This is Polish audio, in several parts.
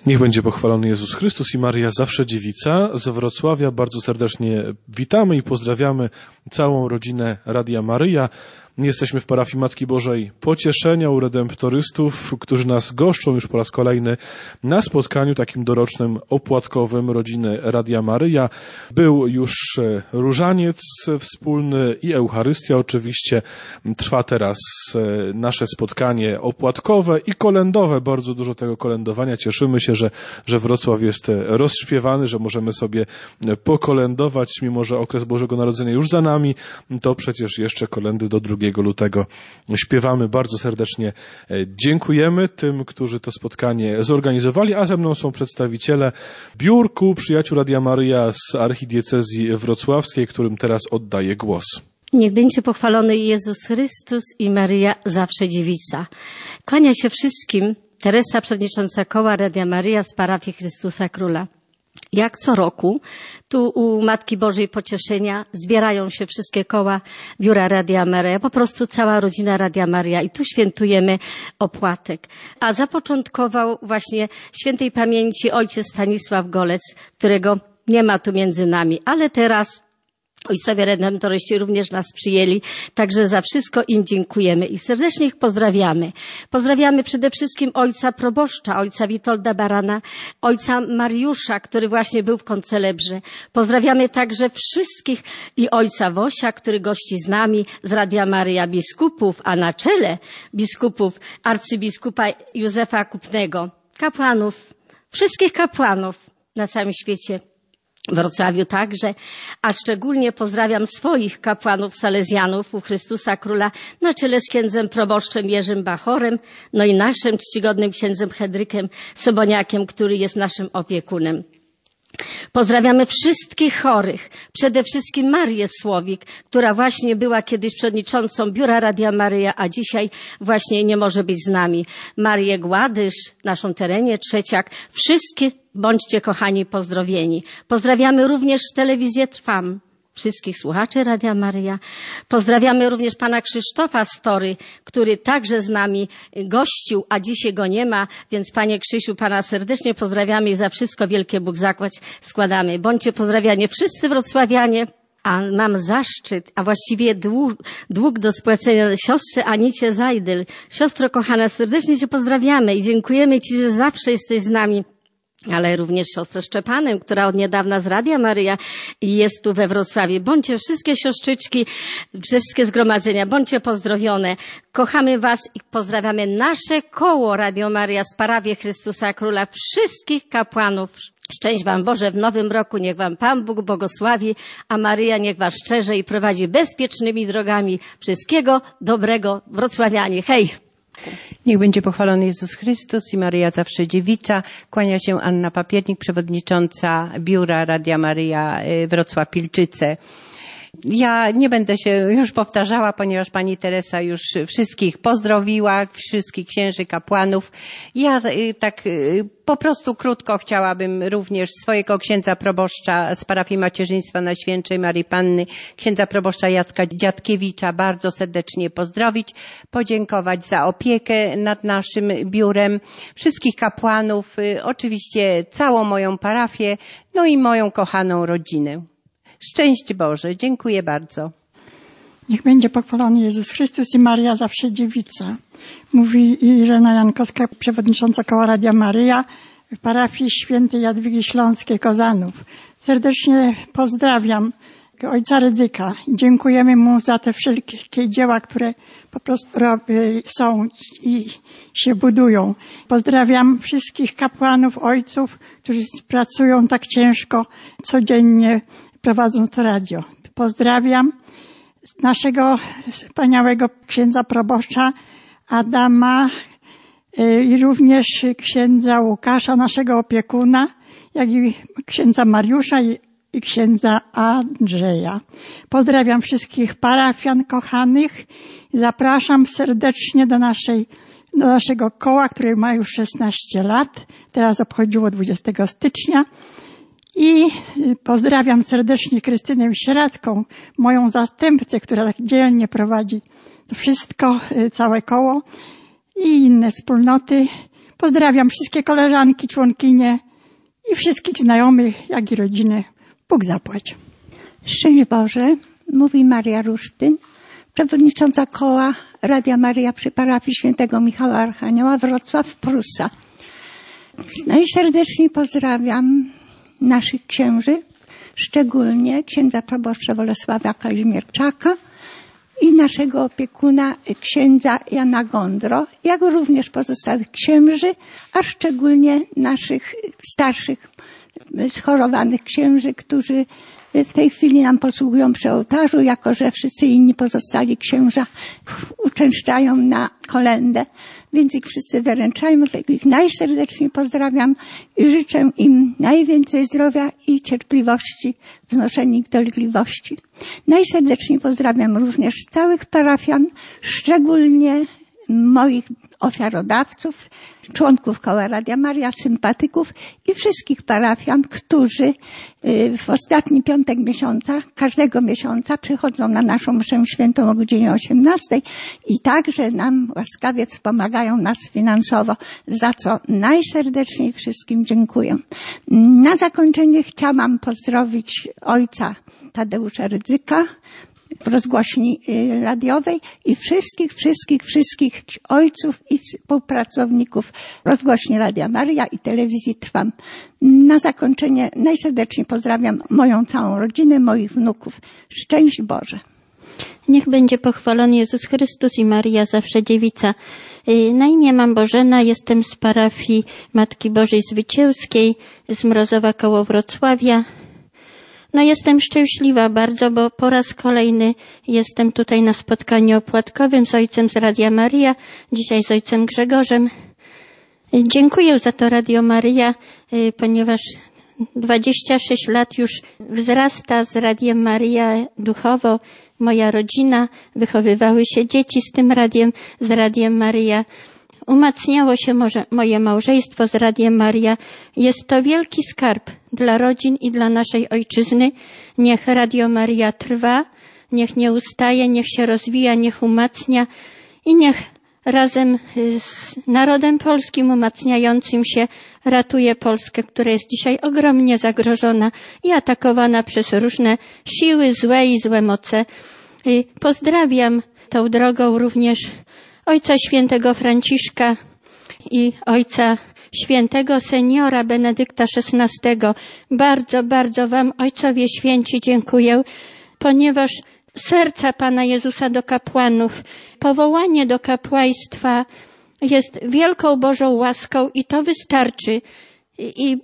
Niech będzie pochwalony Jezus Chrystus i Maria Zawsze Dziewica. Z Wrocławia bardzo serdecznie witamy i pozdrawiamy całą rodzinę Radia Maryja. Jesteśmy w parafii Matki Bożej Pocieszenia u redemptorystów, którzy nas goszczą już po raz kolejny na spotkaniu takim dorocznym opłatkowym rodziny Radia Maryja. Był już różaniec wspólny i Eucharystia oczywiście. Trwa teraz nasze spotkanie opłatkowe i kolędowe. Bardzo dużo tego kolędowania. Cieszymy się, że Wrocław jest rozśpiewany, że możemy sobie pokolędować, mimo że okres Bożego Narodzenia już za nami, to przecież jeszcze kolędy do 2 lutego śpiewamy. Bardzo serdecznie dziękujemy tym, którzy to spotkanie zorganizowali, a ze mną są przedstawiciele Biur Kół Przyjaciół Radia Maryja z archidiecezji wrocławskiej, którym teraz oddaję głos. Niech będzie pochwalony Jezus Chrystus i Maryja Zawsze Dziewica. Kłania się wszystkim Teresa, przewodnicząca koła Radia Maryja z parafii Chrystusa Króla. Jak co roku, tu u Matki Bożej Pocieszenia zbierają się wszystkie koła Biura Radia Maryja, po prostu cała rodzina Radia Maryja i tu świętujemy opłatek. A zapoczątkował właśnie świętej pamięci ojciec Stanisław Golec, którego nie ma tu między nami, ale teraz ojcowie redemptoryści również nas przyjęli, także za wszystko im dziękujemy i serdecznie ich pozdrawiamy. Pozdrawiamy przede wszystkim ojca proboszcza, ojca Witolda Barana, ojca Mariusza, który właśnie był w Koncelebrze. Pozdrawiamy także wszystkich i ojca Wosia, który gości z nami z Radia Maryja, biskupów, a na czele biskupów arcybiskupa Józefa Kupnego, kapłanów, wszystkich kapłanów na całym świecie. W Wrocławiu także, a szczególnie pozdrawiam swoich kapłanów salezjanów u Chrystusa Króla na czele z księdzem proboszczem Jerzym Bachorem, no i naszym czcigodnym księdzem Henrykiem Soboniakiem, który jest naszym opiekunem. Pozdrawiamy wszystkich chorych, przede wszystkim Marię Słowik, która właśnie była kiedyś przewodniczącą Biura Radia Maryja, a dzisiaj właśnie nie może być z nami. Marię Gładysz, naszą Terenię Trzeciak, wszystkie bądźcie kochani pozdrowieni. Pozdrawiamy również telewizję Trwam, wszystkich słuchaczy Radia Maryja. Pozdrawiamy również pana Krzysztofa Story, który także z nami gościł, a dzisiaj go nie ma, więc panie Krzysiu, pana serdecznie pozdrawiamy i za wszystko wielkie Bóg zakłać składamy. Bądźcie pozdrawiani wszyscy wrocławianie. A mam zaszczyt, a właściwie dług do spłacenia siostrze Anicie Zajdyl. Siostro kochana, serdecznie cię pozdrawiamy i dziękujemy ci, że zawsze jesteś z nami. Ale również siostrę Szczepanem, która od niedawna z Radia Maryja jest tu we Wrocławiu. Bądźcie wszystkie siostrzyczki, wszystkie zgromadzenia, bądźcie pozdrowione. Kochamy was i pozdrawiamy nasze koło Radio Maryja z parafii Chrystusa Króla, wszystkich kapłanów. Szczęść wam Boże w nowym roku, niech wam Pan Bóg błogosławi, a Maryja niech was szczerze i prowadzi bezpiecznymi drogami. Wszystkiego dobrego, wrocławianie. Hej! Niech będzie pochwalony Jezus Chrystus i Maryja Zawsze Dziewica. Kłania się Anna Papiernik, przewodnicząca Biura Radia Maryja Wrocław-Pilczyce. Ja nie będę się już powtarzała, ponieważ pani Teresa już wszystkich pozdrowiła, wszystkich księży, kapłanów. Ja tak po prostu krótko chciałabym również swojego księdza proboszcza z parafii Macierzyństwa Najświętszej Maryi Panny, księdza proboszcza Jacka Dziadkiewicza bardzo serdecznie pozdrowić, podziękować za opiekę nad naszym biurem, wszystkich kapłanów, oczywiście całą moją parafię, no i moją kochaną rodzinę. Szczęść Boże, dziękuję bardzo. Niech będzie pochwalony Jezus Chrystus i Maria Zawsze Dziewica. Mówi Irena Jankowska, przewodnicząca koła Radia Maryja w parafii świętej Jadwigi Śląskiej Kozanów. Serdecznie pozdrawiam ojca Rydzyka. Dziękujemy mu za te wszelkie dzieła, które po prostu są i się budują. Pozdrawiam wszystkich kapłanów, ojców, którzy pracują tak ciężko codziennie, prowadząc to radio. Pozdrawiam naszego wspaniałego księdza proboszcza Adama i również księdza Łukasza, naszego opiekuna, jak i księdza Mariusza i księdza Andrzeja. Pozdrawiam wszystkich parafian kochanych i zapraszam serdecznie do naszego koła, które ma już 16 lat. Teraz obchodziło 20 stycznia. I pozdrawiam serdecznie Krystynę Sieradką, moją zastępcę, która tak dzielnie prowadzi to wszystko, całe koło i inne wspólnoty. Pozdrawiam wszystkie koleżanki, członkinie i wszystkich znajomych, jak i rodziny. Bóg zapłać. Szczęść Boże, mówi Maria Rusztyn, przewodnicząca koła Radia Maryja przy parafii świętego Michała Archanioła, Wrocław, Prusa. Najserdeczniej pozdrawiam naszych księży, szczególnie księdza proboszcza Bolesława Kazimierczaka i naszego opiekuna księdza Jana Gondro, jak również pozostałych księży, a szczególnie naszych starszych, schorowanych księży, którzy w tej chwili nam posługują przy ołtarzu, jako że wszyscy inni pozostali księża uczęszczają na kolędę, więc ich wszyscy wyręczajmy, ich najserdeczniej pozdrawiam i życzę im najwięcej zdrowia i cierpliwości w znoszeniu ich dolegliwości. Najserdeczniej pozdrawiam również całych parafian, szczególnie moich ofiarodawców, członków koła Radia Maryja, sympatyków i wszystkich parafian, którzy w ostatni piątek miesiąca, każdego miesiąca przychodzą na naszą mszę świętą o godzinie 18 i także nam łaskawie wspomagają nas finansowo, za co najserdeczniej wszystkim dziękuję. Na zakończenie chciałam pozdrowić ojca Tadeusza Rydzyka w rozgłośni radiowej i wszystkich ojców i współpracowników rozgłośni Radia Maryja i telewizji Trwam. Na zakończenie najserdeczniej pozdrawiam moją całą rodzinę, moich wnuków. Szczęść Boże. Niech będzie pochwalony Jezus Chrystus i Maryja zawsze dziewica. Na imię mam Bożena, jestem z parafii Matki Bożej Zwycięskiej z Mrozowa koło Wrocławia. No jestem szczęśliwa bardzo, bo po raz kolejny jestem tutaj na spotkaniu opłatkowym z ojcem z Radia Maryja, dzisiaj z ojcem Grzegorzem. Dziękuję za to Radio Maryja, ponieważ 26 lat już wzrasta z Radiem Maryja duchowo. Moja rodzina, wychowywały się dzieci z tym radiem, z Radiem Maryja. Umacniało się moje małżeństwo z Radiem Maryja. Jest to wielki skarb dla rodzin i dla naszej ojczyzny. Niech Radio Maryja trwa, niech nie ustaje, niech się rozwija, niech umacnia i niech razem z narodem polskim umacniającym się ratuje Polskę, która jest dzisiaj ogromnie zagrożona i atakowana przez różne siły złe i złe moce. Pozdrawiam tą drogą również ojca świętego Franciszka i ojca świętego seniora Benedykta XVI. Bardzo wam, ojcowie święci, dziękuję, ponieważ serca Pana Jezusa do kapłanów, powołanie do kapłaństwa jest wielką Bożą łaską i to wystarczy. I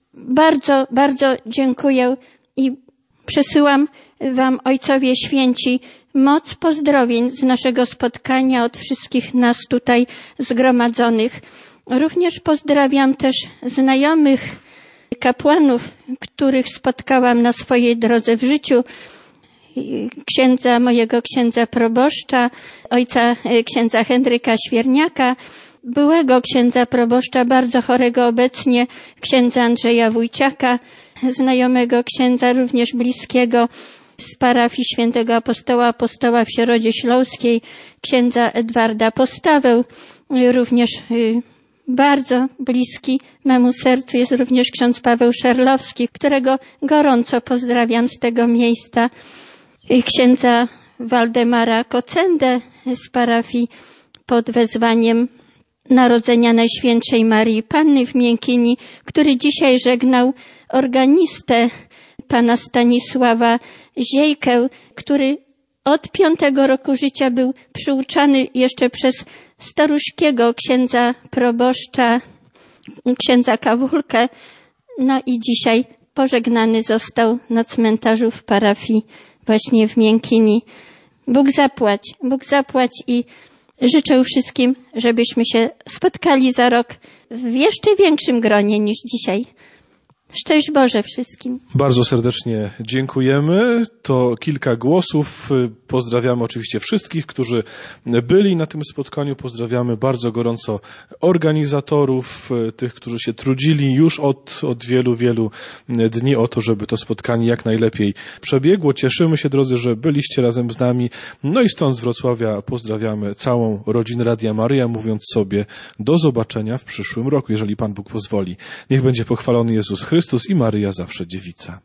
bardzo dziękuję i przesyłam wam, ojcowie święci, moc pozdrowień z naszego spotkania od wszystkich nas tutaj zgromadzonych. Również pozdrawiam też znajomych kapłanów, których spotkałam na swojej drodze w życiu. Mojego księdza proboszcza, ojca księdza Henryka Świerniaka, byłego księdza proboszcza, bardzo chorego obecnie, księdza Andrzeja Wójciaka, znajomego księdza również bliskiego z parafii świętego apostoła w Środzie Śląskiej, księdza Edwarda Postawę, również bardzo bliski memu sercu jest również ksiądz Paweł Szerlowski, którego gorąco pozdrawiam z tego miejsca, księdza Waldemara Kocendę z parafii pod wezwaniem Narodzenia Najświętszej Maryi Panny w Miękini, który dzisiaj żegnał organistę pana Stanisława Ziejkę, który od 5 roku życia był przyuczany jeszcze przez staruszkiego księdza proboszcza, księdza Kawulkę, no i dzisiaj pożegnany został na cmentarzu w parafii właśnie w Miękini. Bóg zapłać i życzę wszystkim, żebyśmy się spotkali za rok w jeszcze większym gronie niż dzisiaj. Szczęść Boże wszystkim. Bardzo serdecznie dziękujemy. To kilka głosów. Pozdrawiamy oczywiście wszystkich, którzy byli na tym spotkaniu. Pozdrawiamy bardzo gorąco organizatorów, tych, którzy się trudzili już od wielu dni o to, żeby to spotkanie jak najlepiej przebiegło. Cieszymy się, drodzy, że byliście razem z nami. No i stąd z Wrocławia pozdrawiamy całą rodzinę Radia Maryja, mówiąc sobie do zobaczenia w przyszłym roku, jeżeli Pan Bóg pozwoli. Niech będzie pochwalony Jezus Chrystus i Maryja zawsze dziewica.